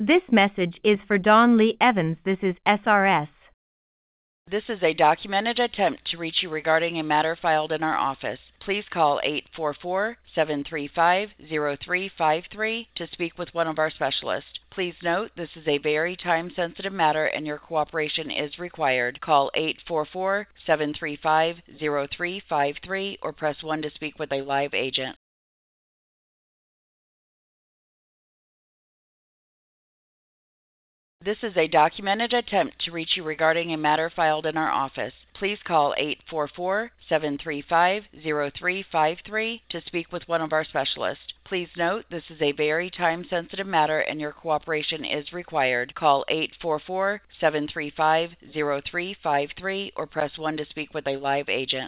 This message is for Dawn Lee Evans. This is SRS. This is a documented attempt to reach you regarding a matter filed in our office. Please call 844-735-0353 to speak with one of our specialists. Please note this is a very time-sensitive matter and your cooperation is required. Call 844-735-0353 or press 1 to speak with a live agent. This is a documented attempt to reach you regarding a matter filed in our office. Please call 844-735-0353 to speak with one of our specialists. Please note this is a very time-sensitive matter and your cooperation is required. Call 844-735-0353 or press 1 to speak with a live agent.